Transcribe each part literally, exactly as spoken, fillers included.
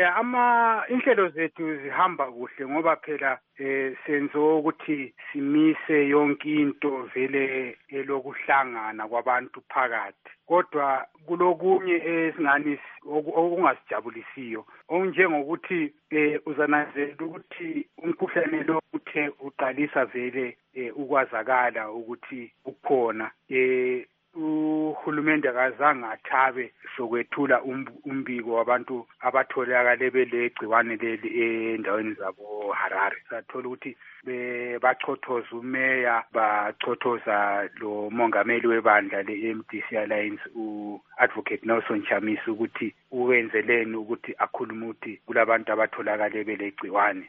Eh ama inhlelo zethu zihamba kuhle ngoba phela eh senzo ukuthi simise yonke into vele elokuhlangana kwabantu phakathi. Kodwa kulokunye esingani okungasijabulisiyo onjengokuthi eh uzanazela ukuthi umkhuhlane lo uthe uqalisa vele ukwazakala ukuthi ukhona eh uhulumende akazange athabe sokwethula umbiko wabantu abatholakala belegciwane leli endaweni zabo Harare. Sathola ukuthi bachothoza umeya, bachothoza lo mongameli webandla le-M D C Alliance u-Advocate Nelson Chamisa ukuthi uwenzeleni ukuthi akhulume ukuthi kulabantu abatholakala belegciwane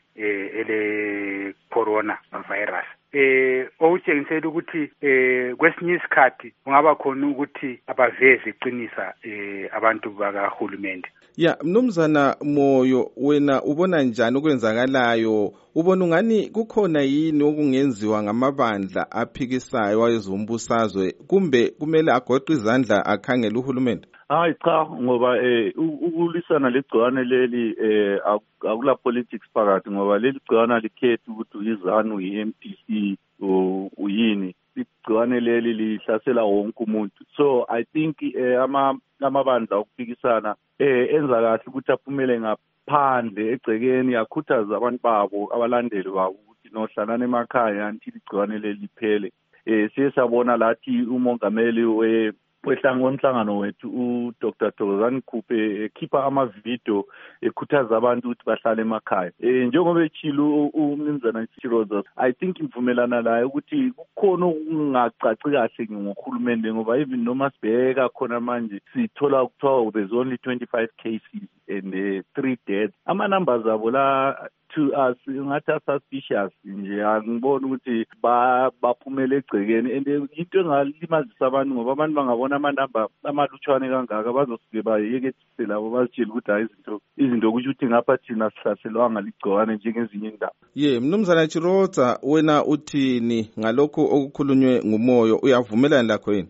ele corona virus. Eh okutshengisela ukuthi eh kwesinye isikhathi kungaba khona ukuthi abaveze iqinisa eh abantu bakahulumende. Ya mnumzana Moyo, wena ubona njani okwenzakalayo? Ubona ungani kukhona yini okungenziwa ngamabandla aphikisayo wayezombusazwe kumbe kumele agoqe izandla akhangela uhulumende? Hayi cha, ngoba eh ukulisana legciwane leli eh akula politics phakathi, ngoba leli gciwane likhetha ukuthi uyizanu yi-M D C uyini. Igciwane leli lihlasela wonke umuntu. So I think eh ama amabandla okuphikisana eh enza kahle ukuthi aphumele ngaphandle egcekeni, akhuthaza abantu babo abalandeli babo ukuthi nohlalana emakhaya until igciwane leli liphele. Eh siyasabona lathi umongameli we wehlangonhlangano wethu uDr Thokozani Khuphe ekhipha ama-video ekhuthaza abantu ukuthi bahlale emakhaya. Eh njengoba echilo umnumzana Chiroza, I think imvumelana layo ukuthi kukhona okungacaci kahle ngohulumende, ngoba even noma sibheka khona manje sithola kuthiwa there's only twenty-five cases and uh, three deaths. Ama numbers abo la to us ngathi suspicious nje, angibona ukuthi baphumele egcekeni and into engalimazisa abantu, ngoba abantu bangabona amanamba amalutshwane kangaka bazosuke bayekethise labo bazitshela ukuthi hayi izinto izinto kusho ukuthi ngapha thina sihlaselwanga ligciwane njengezinye indawo. Ye mnumzana Chiroza, wena uthini ngalokho okukhulunywe nguMoyo? Uyavumelana lakho yini?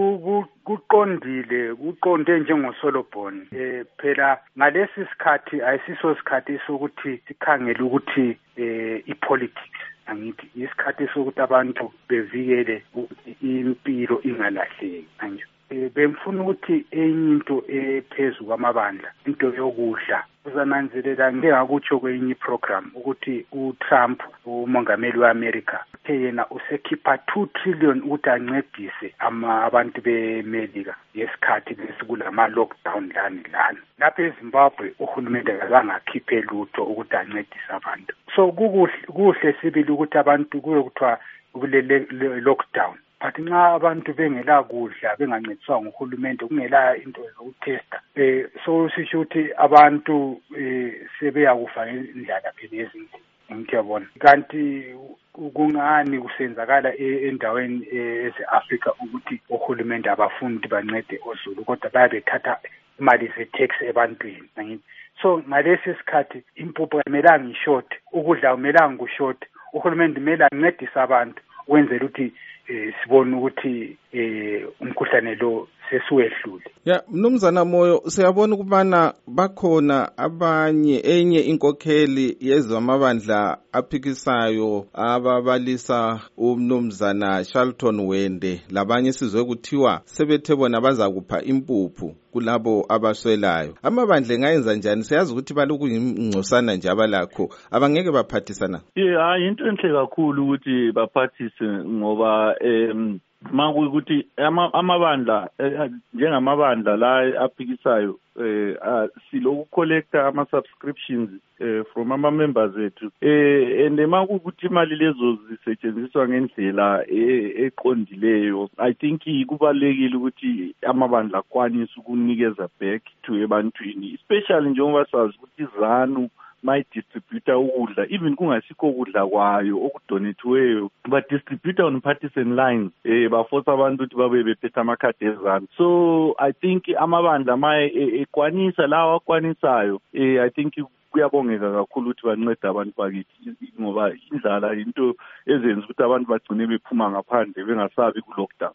Kuqondile, kuqonde njengoSolomon. Eh phela ngalesi sikhathi ayisiso isikhathi sokuthi sikhangele ukuthi eh ipolitics, angithi isikhathi sokuthi abantu bevikele impilo ingalahleki manje. Bemfuna ukuthi enye into ephezulu kwamabandla, into yokudla. Uzananzelela ngengakutsho kwenye program ukuthi uTrump umongameli weAmerica uthe yena usekhipha two trillion ukuthi ancedise ama abantu beMelika yesikhathi lesikulama lockdown lani lana. Lapha eZimbabwe uhulumende akazangakhiphe lutho ukuthi ancedise abantu. So kukuhle kuhle sibili ukuthi abantu kuye kuthiwa kulele lockdown. But nxa abantu bengela kudla bengancediswa nguhulumende kungela into zokutesta eh so sisho ukuthi abantu eh sebeyakufa indlela phela ezinto ngiyabona. Kanti kungani kusenzakala endaweni eze-Africa ukuthi uhulumende abafundi bancede oZulu kodwa bayabethatha imali ze-tax ebantwini ngithi. So ngalesi sikhathi impuphu ayimelanga ishort, ukudla umelanga kushort, uhulumende kumele ancedise abantu wenzela ukuthi eh sibone ukuthi eh umkhuhlane lo sesuwehlule. Ya mnumzana Moyo, siyabona ukubana bakhona abanye enye inkokheli yezamabandla aphikisayo ababalisa umnumzana Charlton Wende labanye sizwe kuthiwa sebethe bona bazakupha impuphu kulabo abaswelayo. Amabandla ngayenza njani? Siyazi ukuthi baloku ingcosana nje abalakho, abangeke baphathisana. Yeah, hayi into enhle kakhulu ukuthi baphathise, ngoba em makuthi amabandla njengamabandla la aphikisayo eh siloku collecta ama subscriptions eh from ama members ethu eh and makuthi imali lezo zisetshenziswa ngendlela eqondileyo. I think kubalekile ukuthi amabandla akwanise ukunikeza back to ebantwini, especially njengoba sazi ukuthi izanu mayidistributor ukudla, even kungasikho ukudla kwayo okudonethiweyo, but distributor on partisan lines eh baforce abantu ukuthi babe bephethe amakhadi ezanu. So I think amabandla maye ekwanisa lawa akwanisayo eh I think kuyabongeka kakhulu ukuthi bancede abantu bakithi, ngoba indlala into ezenza ukuthi abantu bagcine bephuma ngaphandle bengasabi ku lockdown.